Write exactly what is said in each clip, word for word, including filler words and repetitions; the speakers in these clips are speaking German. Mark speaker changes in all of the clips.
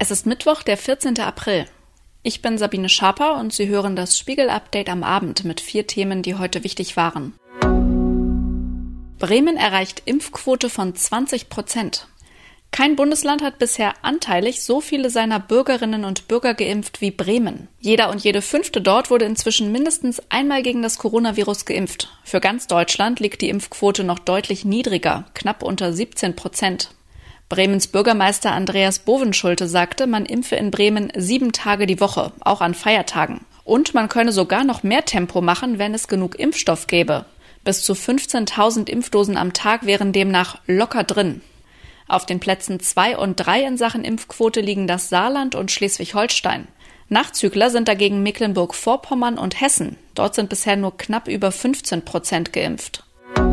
Speaker 1: Es ist Mittwoch, der vierzehnten April. Ich bin Sabine Schaper und Sie hören das Spiegel-Update am Abend mit vier Themen, die heute wichtig waren. Bremen erreicht Impfquote von zwanzig Prozent. Kein Bundesland hat bisher anteilig so viele seiner Bürgerinnen und Bürger geimpft wie Bremen. Jeder und jede Fünfte dort wurde inzwischen mindestens einmal gegen das Coronavirus geimpft. Für ganz Deutschland liegt die Impfquote noch deutlich niedriger, knapp unter siebzehn Prozent. Bremens Bürgermeister Andreas Bovenschulte sagte, man impfe in Bremen sieben Tage die Woche, auch an Feiertagen. Und man könne sogar noch mehr Tempo machen, wenn es genug Impfstoff gäbe. Bis zu fünfzehntausend Impfdosen am Tag wären demnach locker drin. Auf den Plätzen zwei und drei in Sachen Impfquote liegen das Saarland und Schleswig-Holstein. Nachzügler sind dagegen Mecklenburg-Vorpommern und Hessen. Dort sind bisher nur knapp über fünfzehn Prozent geimpft.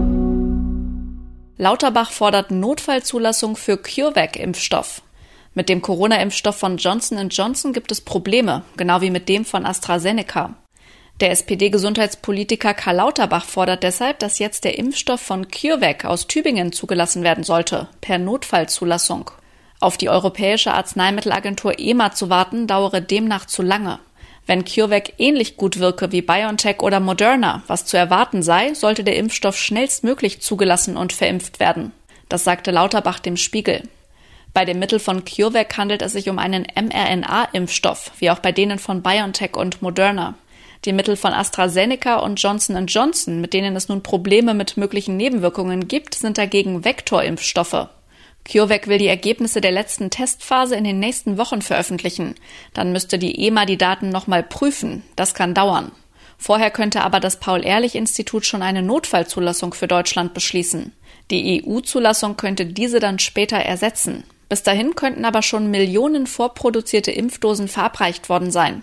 Speaker 1: Lauterbach fordert Notfallzulassung für CureVac-Impfstoff. Mit dem Corona-Impfstoff von Johnson und Johnson gibt es Probleme, genau wie mit dem von AstraZeneca. Der S P D-Gesundheitspolitiker Karl Lauterbach fordert deshalb, dass jetzt der Impfstoff von CureVac aus Tübingen zugelassen werden sollte, per Notfallzulassung. Auf die Europäische Arzneimittelagentur E M A zu warten, dauere demnach zu lange. Wenn CureVac ähnlich gut wirke wie BioNTech oder Moderna, was zu erwarten sei, sollte der Impfstoff schnellstmöglich zugelassen und verimpft werden. Das sagte Lauterbach dem Spiegel. Bei dem Mittel von CureVac handelt es sich um einen mRNA-Impfstoff, wie auch bei denen von BioNTech und Moderna. Die Mittel von AstraZeneca und Johnson und Johnson, mit denen es nun Probleme mit möglichen Nebenwirkungen gibt, sind dagegen Vektorimpfstoffe. CureVac will die Ergebnisse der letzten Testphase in den nächsten Wochen veröffentlichen. Dann müsste die E M A die Daten nochmal prüfen. Das kann dauern. Vorher könnte aber das Paul-Ehrlich-Institut schon eine Notfallzulassung für Deutschland beschließen. Die E U-Zulassung könnte diese dann später ersetzen. Bis dahin könnten aber schon Millionen vorproduzierte Impfdosen verabreicht worden sein.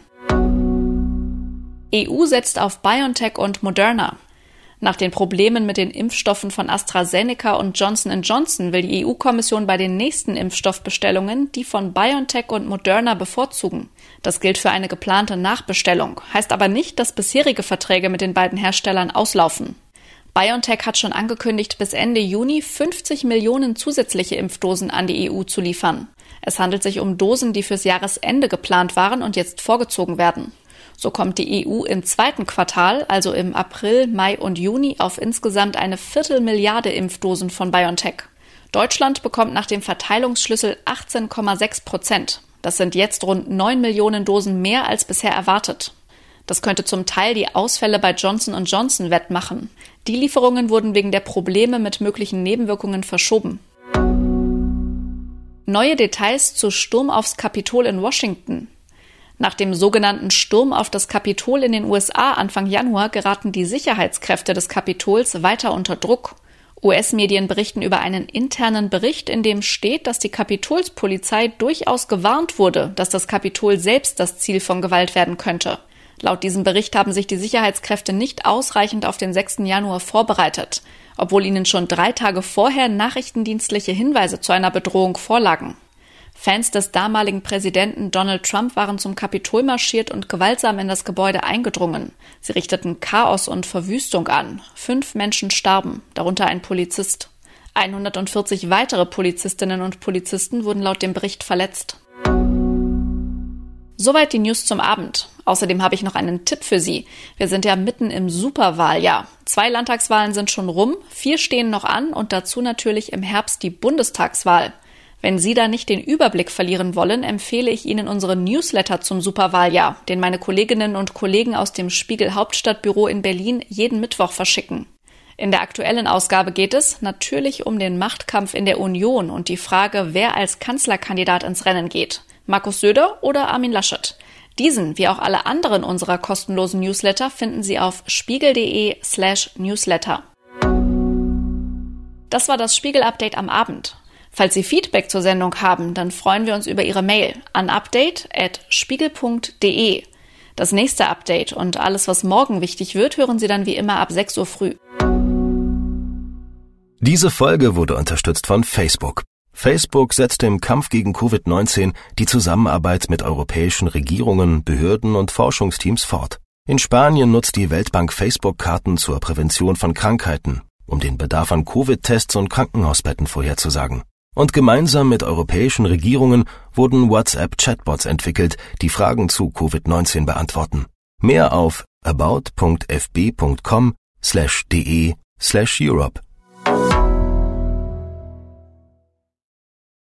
Speaker 1: E U setzt auf BioNTech und Moderna. Nach den Problemen mit den Impfstoffen von AstraZeneca und Johnson und Johnson will die E U-Kommission bei den nächsten Impfstoffbestellungen die von BioNTech und Moderna bevorzugen. Das gilt für eine geplante Nachbestellung, heißt aber nicht, dass bisherige Verträge mit den beiden Herstellern auslaufen. BioNTech hat schon angekündigt, bis Ende Juni fünfzig Millionen zusätzliche Impfdosen an die E U zu liefern. Es handelt sich um Dosen, die fürs Jahresende geplant waren und jetzt vorgezogen werden. So kommt die E U im zweiten Quartal, also im April, Mai und Juni, auf insgesamt eine Viertelmilliarde Impfdosen von BioNTech. Deutschland bekommt nach dem Verteilungsschlüssel achtzehn Komma sechs Prozent. Das sind jetzt rund neun Millionen Dosen mehr als bisher erwartet. Das könnte zum Teil die Ausfälle bei Johnson und Johnson wettmachen. Die Lieferungen wurden wegen der Probleme mit möglichen Nebenwirkungen verschoben. Neue Details zu Sturm aufs Kapitol in Washington. Nach dem sogenannten Sturm auf das Kapitol in den U S A Anfang Januar geraten die Sicherheitskräfte des Kapitols weiter unter Druck. U S-Medien berichten über einen internen Bericht, in dem steht, dass die Kapitolspolizei durchaus gewarnt wurde, dass das Kapitol selbst das Ziel von Gewalt werden könnte. Laut diesem Bericht haben sich die Sicherheitskräfte nicht ausreichend auf den sechsten Januar vorbereitet, obwohl ihnen schon drei Tage vorher nachrichtendienstliche Hinweise zu einer Bedrohung vorlagen. Fans des damaligen Präsidenten Donald Trump waren zum Kapitol marschiert und gewaltsam in das Gebäude eingedrungen. Sie richteten Chaos und Verwüstung an. Fünf Menschen starben, darunter ein Polizist. hundertvierzig weitere Polizistinnen und Polizisten wurden laut dem Bericht verletzt. Soweit die News zum Abend. Außerdem habe ich noch einen Tipp für Sie. Wir sind ja mitten im Superwahljahr. Zwei Landtagswahlen sind schon rum, vier stehen noch an und dazu natürlich im Herbst die Bundestagswahl. Wenn Sie da nicht den Überblick verlieren wollen, empfehle ich Ihnen unseren Newsletter zum Superwahljahr, den meine Kolleginnen und Kollegen aus dem Spiegel Hauptstadtbüro in Berlin jeden Mittwoch verschicken. In der aktuellen Ausgabe geht es natürlich um den Machtkampf in der Union und die Frage, wer als Kanzlerkandidat ins Rennen geht. Markus Söder oder Armin Laschet? Diesen, wie auch alle anderen unserer kostenlosen Newsletter, finden Sie auf spiegel.de slash newsletter. Das war das Spiegel-Update am Abend. Falls Sie Feedback zur Sendung haben, dann freuen wir uns über Ihre Mail an update at spiegel punkt de. Das nächste Update und alles, was morgen wichtig wird, hören Sie dann wie immer ab sechs Uhr früh.
Speaker 2: Diese Folge wurde unterstützt von Facebook. Facebook setzt im Kampf gegen Covid neunzehn die Zusammenarbeit mit europäischen Regierungen, Behörden und Forschungsteams fort. In Spanien nutzt die Weltbank Facebook-Karten zur Prävention von Krankheiten, um den Bedarf an Covid-Tests und Krankenhausbetten vorherzusagen. Und gemeinsam mit europäischen Regierungen wurden WhatsApp-Chatbots entwickelt, die Fragen zu Covid neunzehn beantworten. Mehr auf about punkt f b punkt com slash de slash Europe.